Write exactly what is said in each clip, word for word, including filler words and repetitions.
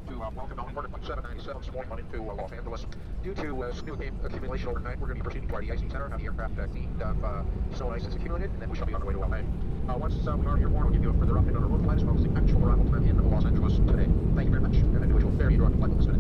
to uh, welcome all imported flight seven ninety-seven this morning on into uh, Los Angeles. Due to uh, snow accumulation overnight, we're going to be proceeding to our de-icing center, have the aircraft uh, cleaned of uh, snow and ice that's accumulated, and then we shall be on our way to L A. Uh, once uh, we are airborne, we'll give you a further update on our road flight as well as the actual arrival time in Los Angeles today. Thank you very much, and I wish you a very interrupted flight with us today.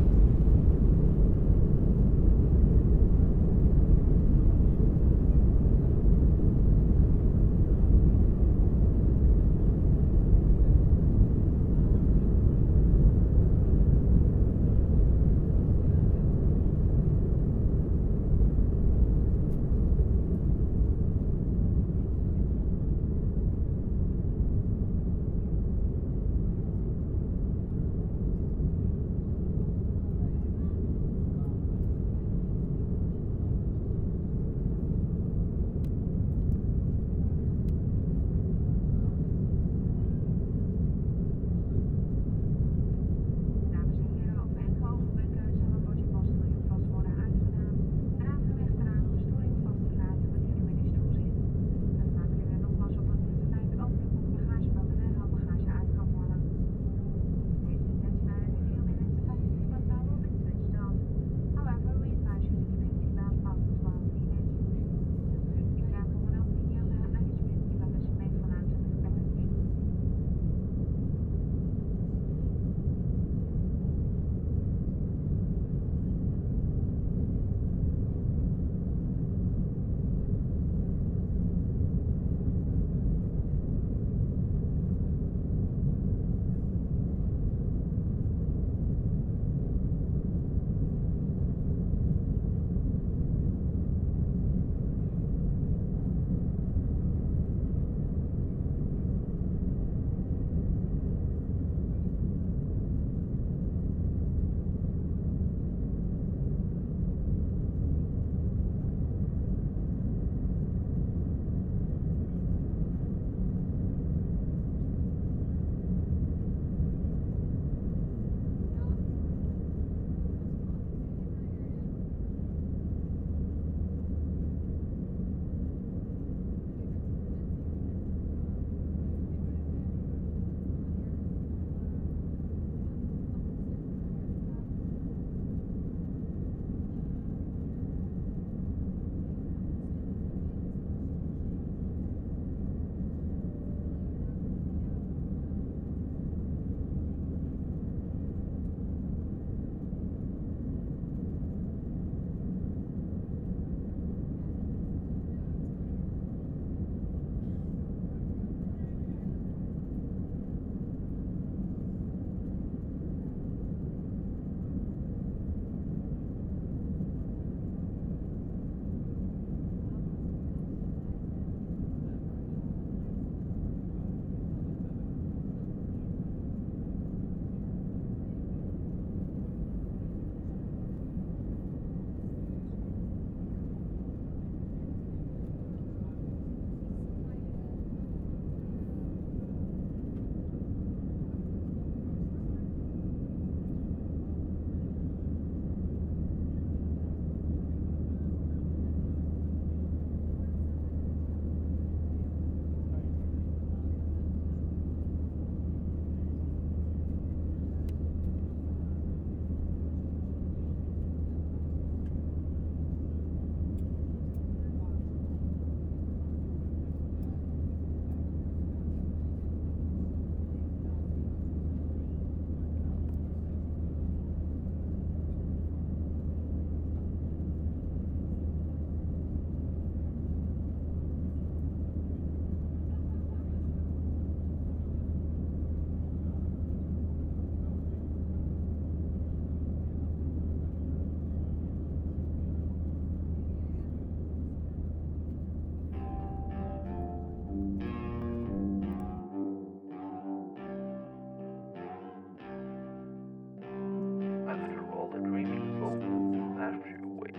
After all the dreaming is over, after you wake,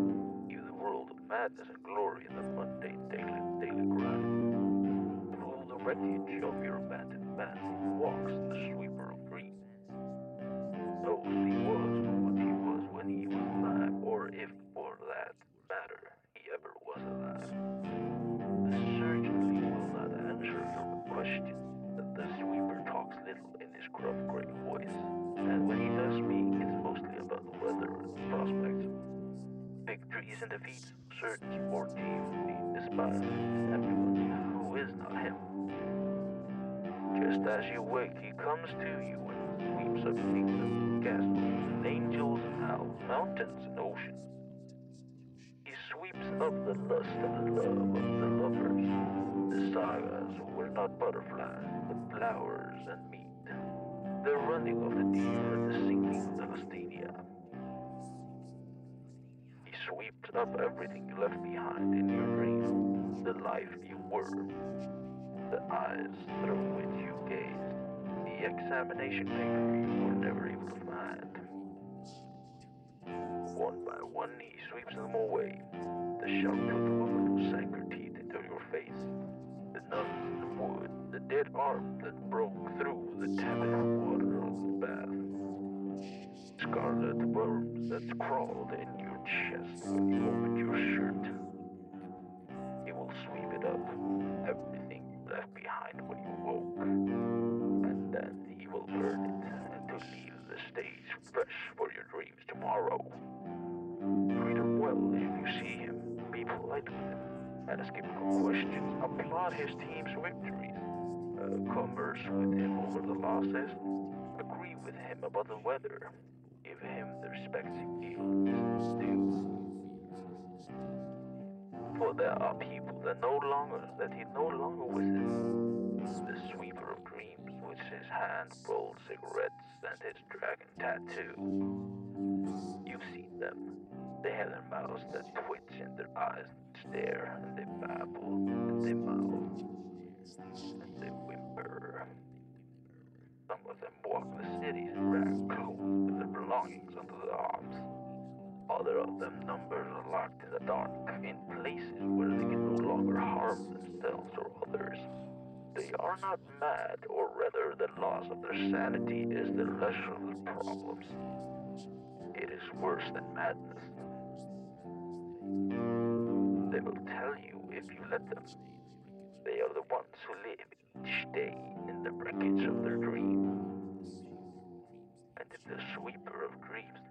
you the world of madness and glory in the mundane daily, daily grind. Through the refuge of your abandoned past walks the sweeper of dreams. Knows he was what he was when he was alive, or if for that matter he ever was alive. This certainly will not answer your question. The sweeper talks little in his gruff gray voice, and when he victories and defeats, search for deeply despised everyone who is not him. Just as you wake, he comes to you and sweeps up kingdoms, castles, and angels and hells, mountains and oceans. He sweeps up the lust and the love of the lovers, the sagas who were not butterflies, but flowers and meat, the running of the deer and the singing of the Lusitania. He sweeps up everything you left behind in your dream, the life you were, the eyes through which you gazed, the examination paper you were never able to find. One by one he sweeps them away, the sharp-toothed woman who sank her teeth into your face, the nuns in the wood, the dead arm that broke through the tepid water of the bath, scarlet worms that crawled in your chest when you opened your shirt. He will sweep it up, everything you left behind when you woke, and then he will burn it and to leave the stage fresh for your dreams tomorrow. Treat him well if you see him, be polite with him, ask him good questions, applaud his team's victories, uh, converse with him over the losses, agree with him about the weather, give him the respect he feels due. For there are people that no longer that he no longer wishes. The sweeper of dreams with his hand-rolled cigarettes and his dragon tattoo. You've seen them. They have their mouths that twitch and their eyes that stare, and they babble, and they mouth, and they whimper. Some of them walk the cities ragged clothes with their belongings under their arms. Other of them numbers are locked in the dark, in places where they can no longer harm themselves or others. They are not mad, or rather the loss of their sanity is the lesser of their problems. It is worse than madness. They will tell you if you let them. They are the ones who live each day in the wreckage of their dream. And if the sweeper of dreams